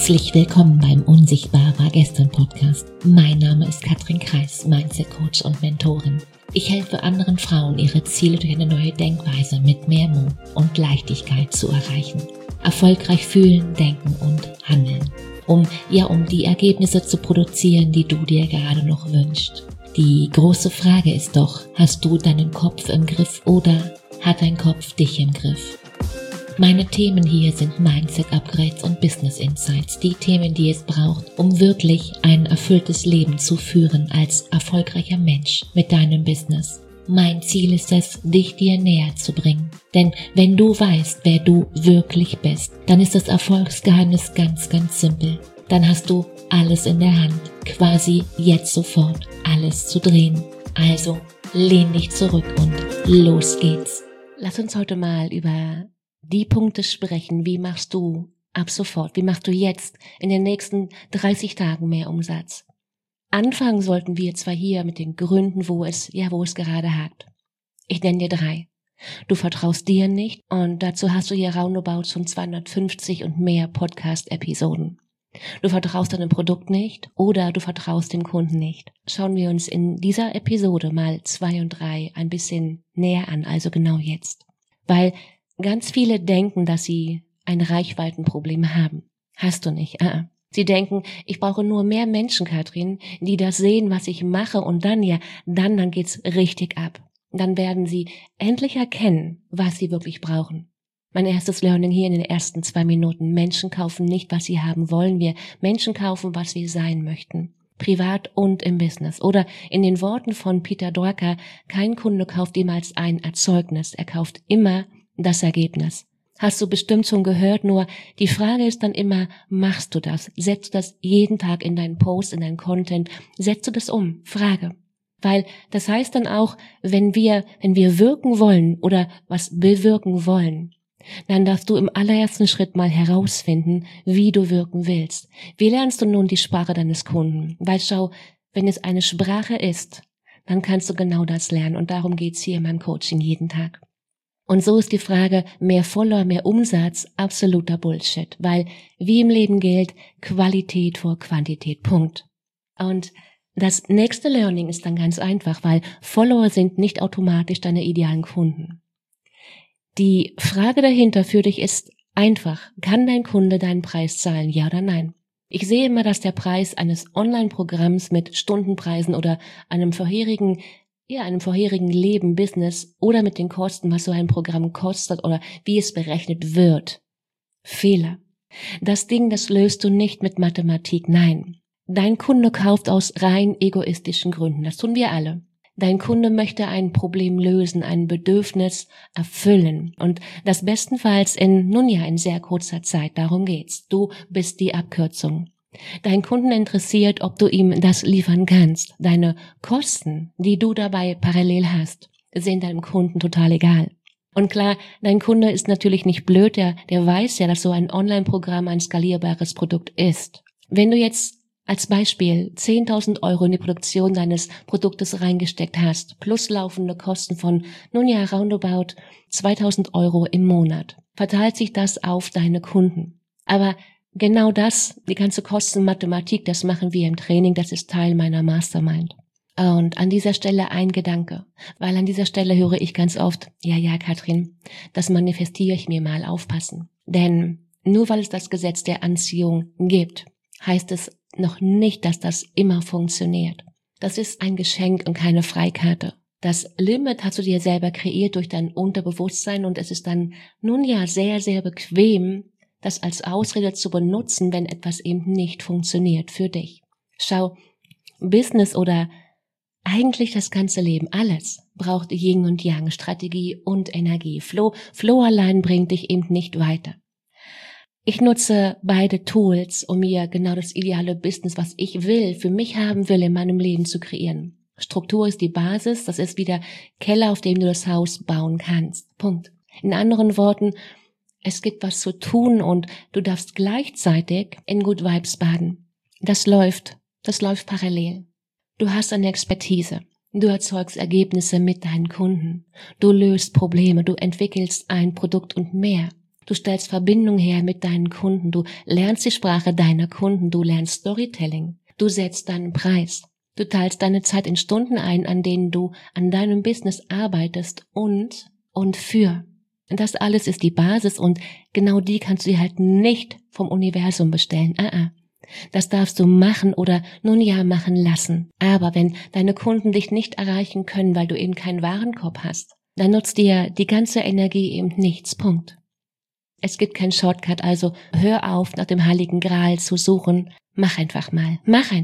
Herzlich willkommen beim Unsichtbar war gestern Podcast. Mein Name ist Katrin Kreis, Mindset Coach und Mentorin. Ich helfe anderen Frauen, ihre Ziele durch eine neue Denkweise mit mehr Mut und Leichtigkeit zu erreichen. Erfolgreich fühlen, denken und handeln. Um die Ergebnisse zu produzieren, die du dir gerade noch wünschst. Die große Frage ist doch, hast du deinen Kopf im Griff oder hat dein Kopf dich im Griff? Meine Themen hier sind Mindset-Upgrades und Business-Insights, die Themen, die es braucht, um wirklich ein erfülltes Leben zu führen als erfolgreicher Mensch mit deinem Business. Mein Ziel ist es, dich dir näher zu bringen. Denn wenn du weißt, wer du wirklich bist, dann ist das Erfolgsgeheimnis ganz, ganz simpel. Dann hast du alles in der Hand, quasi jetzt sofort alles zu drehen. Also lehn dich zurück und los geht's. Lass uns heute mal über die Punkte sprechen, wie machst du ab sofort, wie machst du jetzt in den nächsten 30 Tagen mehr Umsatz. Anfangen sollten wir zwar hier mit den Gründen, wo es gerade hakt. Ich nenne dir 3. Du vertraust dir nicht und dazu hast du hier roundabout schon 250 und mehr Podcast-Episoden. Du vertraust deinem Produkt nicht oder du vertraust dem Kunden nicht. Schauen wir uns in dieser Episode mal 2 und 3 ein bisschen näher an, also genau jetzt. Weil ganz viele denken, dass sie ein Reichweitenproblem haben. Hast du nicht. Sie denken, ich brauche nur mehr Menschen, Katrin, die das sehen, was ich mache und dann geht's richtig ab. Dann werden sie endlich erkennen, was sie wirklich brauchen. Mein erstes Learning hier in den ersten 2 Minuten. Menschen kaufen nicht, was sie haben wollen. Wir Menschen kaufen, was wir sein möchten. Privat und im Business. Oder in den Worten von Peter Drucker, kein Kunde kauft jemals ein Erzeugnis. Er kauft immer das Ergebnis. Hast du bestimmt schon gehört, nur die Frage ist dann immer, machst du das? Setzt du das jeden Tag in deinen Post, in deinen Content? Setzt du das um? Frage. Weil das heißt dann auch, wenn wir wirken wollen oder was bewirken wollen, dann darfst du im allerersten Schritt mal herausfinden, wie du wirken willst. Wie lernst du nun die Sprache deines Kunden? Weil schau, wenn es eine Sprache ist, dann kannst du genau das lernen und darum geht's hier in meinem Coaching jeden Tag. Und so ist die Frage, mehr Follower, mehr Umsatz, absoluter Bullshit, weil wie im Leben gilt, Qualität vor Quantität, Punkt. Und das nächste Learning ist dann ganz einfach, weil Follower sind nicht automatisch deine idealen Kunden. Die Frage dahinter für dich ist einfach, kann dein Kunde deinen Preis zahlen, ja oder nein? Ich sehe immer, dass der Preis eines Online-Programms mit Stundenpreisen oder einem vorherigen Leben, Business oder mit den Kosten, was so ein Programm kostet oder wie es berechnet wird. Fehler. Das Ding, das löst du nicht mit Mathematik, nein. Dein Kunde kauft aus rein egoistischen Gründen, das tun wir alle. Dein Kunde möchte ein Problem lösen, ein Bedürfnis erfüllen und das bestenfalls in sehr kurzer Zeit, darum geht's. Du bist die Abkürzung. Dein Kunden interessiert, ob du ihm das liefern kannst. Deine Kosten, die du dabei parallel hast, sind deinem Kunden total egal. Und klar, dein Kunde ist natürlich nicht blöd, der weiß ja, dass so ein Online-Programm ein skalierbares Produkt ist. Wenn du jetzt als Beispiel 10.000 Euro in die Produktion deines Produktes reingesteckt hast, plus laufende Kosten von, roundabout 2.000 Euro im Monat, verteilt sich das auf deine Kunden. Aber genau das, die ganze Kostenmathematik, das machen wir im Training, das ist Teil meiner Mastermind. Und an dieser Stelle ein Gedanke, weil an dieser Stelle höre ich ganz oft, ja, Katrin, das manifestiere ich mir mal, aufpassen. Denn nur weil es das Gesetz der Anziehung gibt, heißt es noch nicht, dass das immer funktioniert. Das ist ein Geschenk und keine Freikarte. Das Limit hast du dir selber kreiert durch dein Unterbewusstsein und es ist dann sehr, sehr bequem, das als Ausrede zu benutzen, wenn etwas eben nicht funktioniert für dich. Schau, Business oder eigentlich das ganze Leben, alles braucht Yin und Yang, Strategie und Energie. Flow allein bringt dich eben nicht weiter. Ich nutze beide Tools, um mir genau das ideale Business, was ich für mich haben will, in meinem Leben zu kreieren. Struktur ist die Basis, das ist wie der Keller, auf dem du das Haus bauen kannst. Punkt. In anderen Worten, es gibt was zu tun und du darfst gleichzeitig in Good Vibes baden. Das läuft parallel. Du hast eine Expertise. Du erzeugst Ergebnisse mit deinen Kunden. Du löst Probleme, du entwickelst ein Produkt und mehr. Du stellst Verbindung her mit deinen Kunden, du lernst die Sprache deiner Kunden, du lernst Storytelling, du setzt deinen Preis, du teilst deine Zeit in Stunden ein, an denen du an deinem Business arbeitest und für. Und das alles ist die Basis und genau die kannst du dir halt nicht vom Universum bestellen. Das darfst du machen oder nun ja machen lassen. Aber wenn deine Kunden dich nicht erreichen können, weil du eben keinen Warenkorb hast, dann nutzt dir die ganze Energie eben nichts. Punkt. Es gibt keinen Shortcut, also hör auf, nach dem Heiligen Gral zu suchen. Mach einfach mal.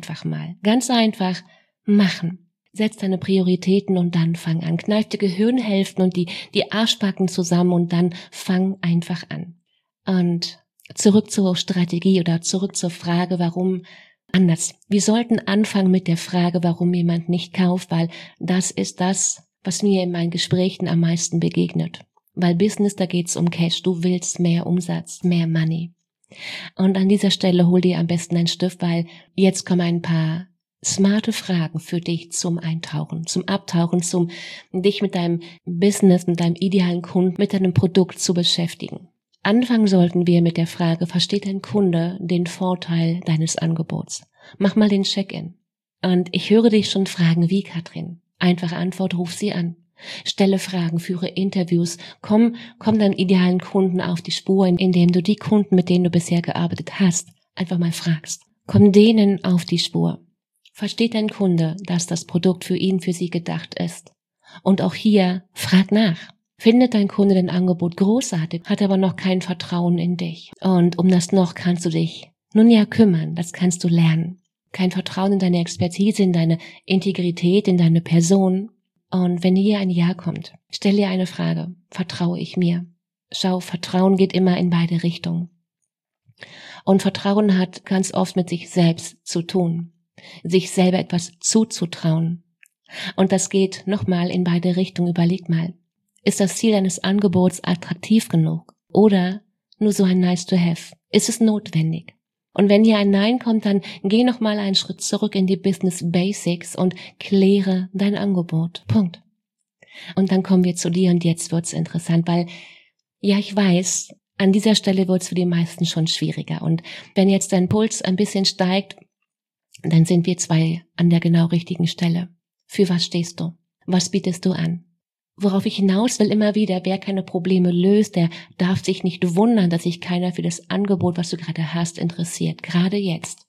Ganz einfach machen. Setz deine Prioritäten und dann fang an. Kneif die Gehirnhälften und die Arschbacken zusammen und dann fang einfach an. Und zurück zur Strategie oder zurück zur Frage, warum anders. Wir sollten anfangen mit der Frage, warum jemand nicht kauft, weil das ist das, was mir in meinen Gesprächen am meisten begegnet. Weil Business, da geht's um Cash. Du willst mehr Umsatz, mehr Money. Und an dieser Stelle hol dir am besten einen Stift, weil jetzt kommen ein paar smarte Fragen für dich zum Eintauchen, zum Abtauchen, zum dich mit deinem Business, mit deinem idealen Kunden, mit deinem Produkt zu beschäftigen. Anfangen sollten wir mit der Frage, versteht dein Kunde den Vorteil deines Angebots? Mach mal den Check-in. Und ich höre dich schon fragen, wie, Katrin? Einfache Antwort, ruf sie an. Stelle Fragen, führe Interviews, komm deinem idealen Kunden auf die Spur, indem du die Kunden, mit denen du bisher gearbeitet hast, einfach mal fragst. Komm denen auf die Spur. Versteht dein Kunde, dass das Produkt für ihn, für sie gedacht ist? Und auch hier, frag nach. Findet dein Kunde dein Angebot großartig, hat aber noch kein Vertrauen in dich. Und um das noch kannst du dich nun ja kümmern, das kannst du lernen. Kein Vertrauen in deine Expertise, in deine Integrität, in deine Person. Und wenn hier ein Ja kommt, stell dir eine Frage. Vertraue ich mir? Schau, Vertrauen geht immer in beide Richtungen. Und Vertrauen hat ganz oft mit sich selbst zu tun. Sich selber etwas zuzutrauen. Und das geht nochmal in beide Richtungen. Überleg mal. Ist das Ziel deines Angebots attraktiv genug? Oder nur so ein nice to have? Ist es notwendig? Und wenn hier ein Nein kommt, dann geh nochmal einen Schritt zurück in die Business Basics und kläre dein Angebot. Punkt. Und dann kommen wir zu dir und jetzt wird's interessant, weil, ja, ich weiß, an dieser Stelle wird's für die meisten schon schwieriger. Und wenn jetzt dein Puls ein bisschen steigt, dann sind wir zwei an der genau richtigen Stelle. Für was stehst du? Was bietest du an? Worauf ich hinaus will immer wieder, wer keine Probleme löst, der darf sich nicht wundern, dass sich keiner für das Angebot, was du gerade hast, interessiert. Gerade jetzt,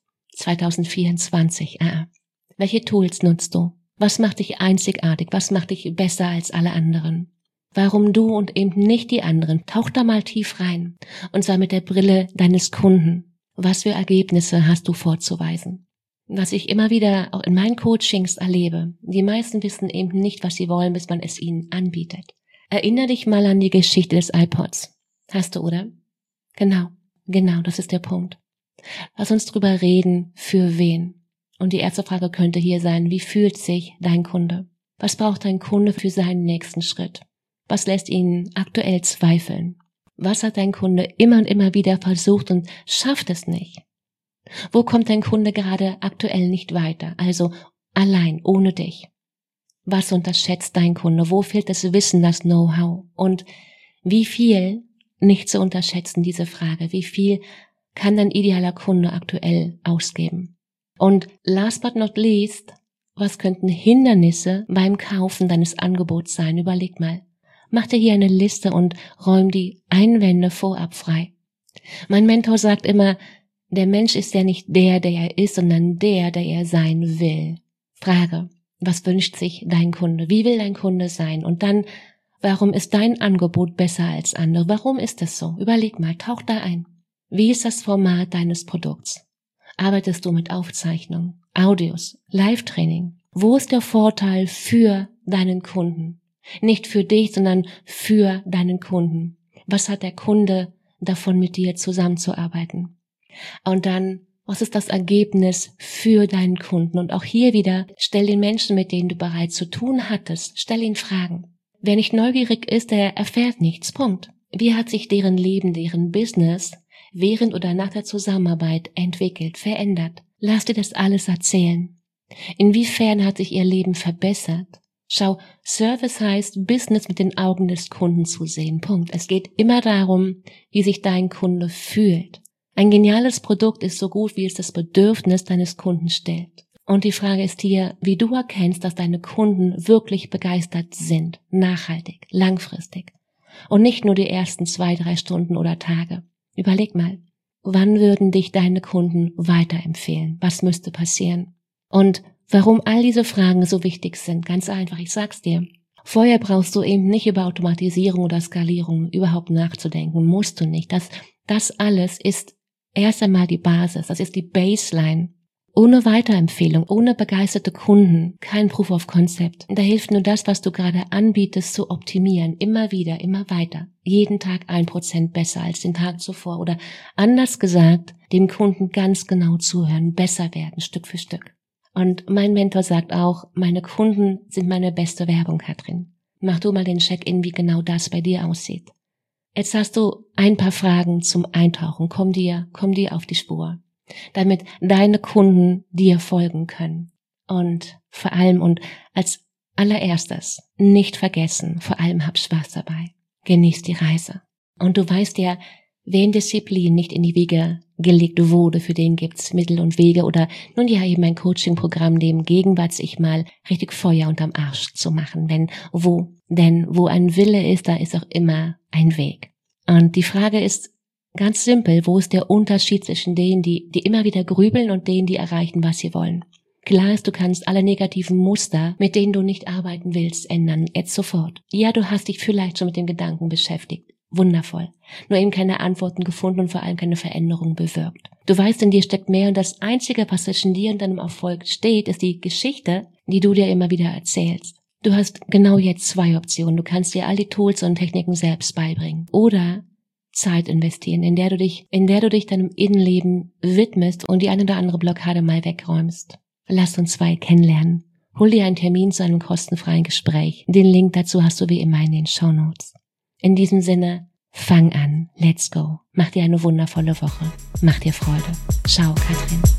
2024. Welche Tools nutzt du? Was macht dich einzigartig? Was macht dich besser als alle anderen? Warum du und eben nicht die anderen? Tauch da mal tief rein. Und zwar mit der Brille deines Kunden. Was für Ergebnisse hast du vorzuweisen? Was ich immer wieder auch in meinen Coachings erlebe, die meisten wissen eben nicht, was sie wollen, bis man es ihnen anbietet. Erinnere dich mal an die Geschichte des iPods. Hast du, oder? Genau, das ist der Punkt. Lass uns drüber reden, für wen. Und die erste Frage könnte hier sein, wie fühlt sich dein Kunde? Was braucht dein Kunde für seinen nächsten Schritt? Was lässt ihn aktuell zweifeln? Was hat dein Kunde immer und immer wieder versucht und schafft es nicht? Wo kommt dein Kunde gerade aktuell nicht weiter? Also allein, ohne dich. Was unterschätzt dein Kunde? Wo fehlt das Wissen, das Know-how? Und wie viel, nicht zu unterschätzen, diese Frage, wie viel kann dein idealer Kunde aktuell ausgeben? Und last but not least, was könnten Hindernisse beim Kaufen deines Angebots sein? Überleg mal. Mach dir hier eine Liste und räum die Einwände vorab frei. Mein Mentor sagt immer, der Mensch ist ja nicht der er ist, sondern der er sein will. Frage, was wünscht sich dein Kunde? Wie will dein Kunde sein? Und dann, warum ist dein Angebot besser als andere? Warum ist das so? Überleg mal, tauch da ein. Wie ist das Format deines Produkts? Arbeitest du mit Aufzeichnung, Audios, Live-Training? Wo ist der Vorteil für deinen Kunden? Nicht für dich, sondern für deinen Kunden. Was hat der Kunde davon, mit dir zusammenzuarbeiten? Und dann, was ist das Ergebnis für deinen Kunden? Und auch hier wieder, stell den Menschen, mit denen du bereits zu tun hattest, stell ihn Fragen. Wer nicht neugierig ist, der erfährt nichts. Punkt. Wie hat sich deren Leben, deren Business während oder nach der Zusammenarbeit entwickelt, verändert? Lass dir das alles erzählen. Inwiefern hat sich ihr Leben verbessert? Schau, Service heißt, Business mit den Augen des Kunden zu sehen. Punkt. Es geht immer darum, wie sich dein Kunde fühlt. Ein geniales Produkt ist so gut, wie es das Bedürfnis deines Kunden stellt. Und die Frage ist hier, wie du erkennst, dass deine Kunden wirklich begeistert sind, nachhaltig, langfristig. Und nicht nur die ersten 2-3 Stunden oder Tage. Überleg mal, wann würden dich deine Kunden weiterempfehlen? Was müsste passieren? Und warum all diese Fragen so wichtig sind? Ganz einfach, ich sag's dir. Vorher brauchst du eben nicht über Automatisierung oder Skalierung überhaupt nachzudenken. Musst du nicht. Das alles ist erst einmal die Basis. Das ist die Baseline. Ohne Weiterempfehlung, ohne begeisterte Kunden, kein Proof of Concept. Da hilft nur das, was du gerade anbietest, zu optimieren. Immer wieder, immer weiter. Jeden Tag 1% besser als den Tag zuvor. Oder anders gesagt, dem Kunden ganz genau zuhören, besser werden, Stück für Stück. Und mein Mentor sagt auch, meine Kunden sind meine beste Werbung, Katrin. Mach du mal den Check-in, wie genau das bei dir aussieht. Jetzt hast du ein paar Fragen zum Eintauchen. Komm dir auf die Spur, damit deine Kunden dir folgen können. Und vor allem und als allererstes nicht vergessen, vor allem hab Spaß dabei. Genieß die Reise. Und du weißt ja, wem Disziplin nicht in die Wiege gelegt wurde, für den gibt's Mittel und Wege oder nun ja eben ein Coaching-Programm, dem gegenwärtig sich mal richtig Feuer unterm Arsch zu machen. Denn wo ein Wille ist, da ist auch immer ein Weg. Und die Frage ist ganz simpel, wo ist der Unterschied zwischen denen, die immer wieder grübeln und denen, die erreichen, was sie wollen? Klar ist, du kannst alle negativen Muster, mit denen du nicht arbeiten willst, ändern, jetzt sofort. Ja, du hast dich vielleicht schon mit dem Gedanken beschäftigt. Wundervoll. Nur eben keine Antworten gefunden und vor allem keine Veränderung bewirkt. Du weißt, in dir steckt mehr und das Einzige, was zwischen dir und deinem Erfolg steht, ist die Geschichte, die du dir immer wieder erzählst. Du hast genau jetzt 2 Optionen. Du kannst dir all die Tools und Techniken selbst beibringen. Oder Zeit investieren, in der du dich deinem Innenleben widmest und die eine oder andere Blockade mal wegräumst. Lass uns 2 kennenlernen. Hol dir einen Termin zu einem kostenfreien Gespräch. Den Link dazu hast du wie immer in den Shownotes. In diesem Sinne, fang an. Let's go. Mach dir eine wundervolle Woche. Mach dir Freude. Ciao, Katrin.